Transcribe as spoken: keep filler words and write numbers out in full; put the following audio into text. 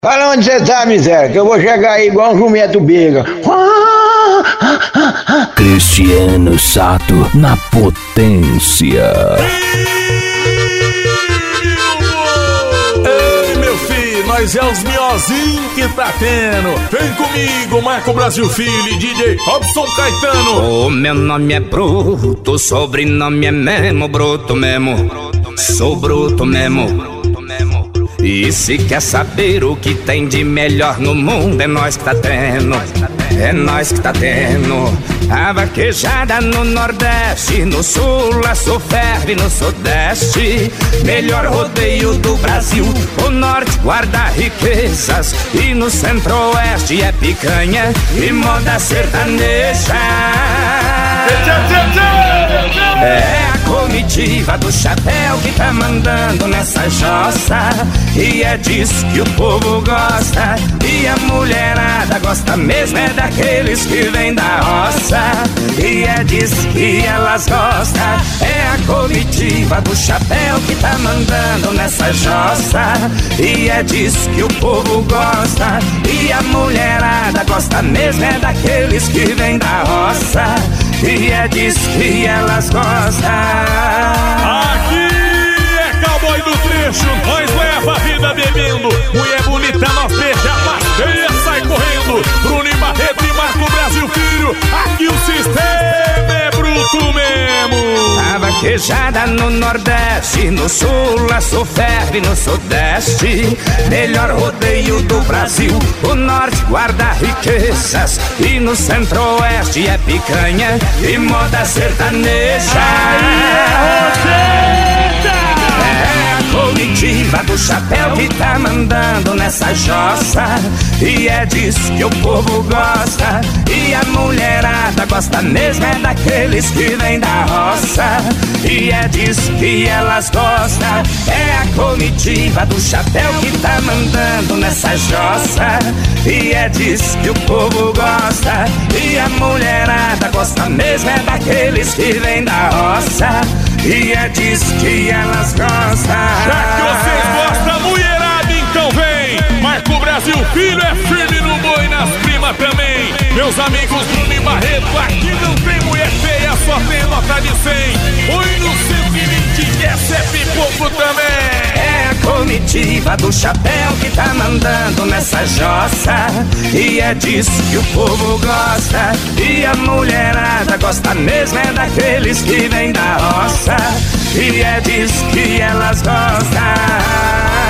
Fala onde você tá, miséria, que eu vou chegar aí igual um jumento bega. Cristiano Sato na potência. Ei, meu filho, nós é os miozinhos que tá tendo. Vem comigo, Marco Brasil Filho e D J Robson Caetano. O meu nome é Bruto, sobrenome é Memo, Bruto mesmo. Sou bruto mesmo. E se quer saber o que tem de melhor no mundo, é nós que tá tendo, é nós que tá tendo. A vaquejada no Nordeste, no Sul a ferve no Sudeste. Melhor rodeio do Brasil, o Norte guarda riquezas e no Centro-Oeste é picanha e moda sertaneja. É a comitiva do chapéu que tá mandando nessa jossa, e é disso que o povo gosta. E a mulherada gosta mesmo é daqueles que vêm da roça, e é disso que elas gostam. É a comitiva do chapéu que tá mandando nessa jossa, e é disso que o povo gosta. E a mulherada gosta mesmo é daqueles que vêm da roça, e é disso que elas gostam. Aqui é cowboy do trecho, nós leva a vida bebendo. Mulher bonita, nós beija, passeia, sai correndo. Bruno e Barreto e Marco Brasil Filho, aqui o sistema é bruto mesmo. A vaquejada no Nordeste, no Sul a ferve no Sudeste. Melhor rodeio do Brasil, o Norte guarda riquezas e no Centro-Oeste é picanha e moda sertaneja. É a comitiva do chapéu que tá mandando nessa jossa, e é disso que o povo gosta. E a mulherada gosta mesmo é daqueles que vêm da roça, e é disso que elas gostam. É a comitiva do chapéu que tá mandando nessa jossa, e é disso que o povo gosta. E a mulherada gosta mesmo é daqueles que vêm da roça, e é disso que elas gostam. Já que vocês gostam, mulherada, então vem. Marco Brasil Filho é firme no boi, nas primas também. Meus amigos Bruno e Barreto, aqui não tem mulher feia, só tem nota de cem. Oi no cento e vinte, que essa é pipoco também. É a comitiva do chapéu que tá mandando nessa jossa, e é disso que o povo gosta. E a mulherada gosta mesmo é daqueles que vêm da roça, e é disso que elas gostam.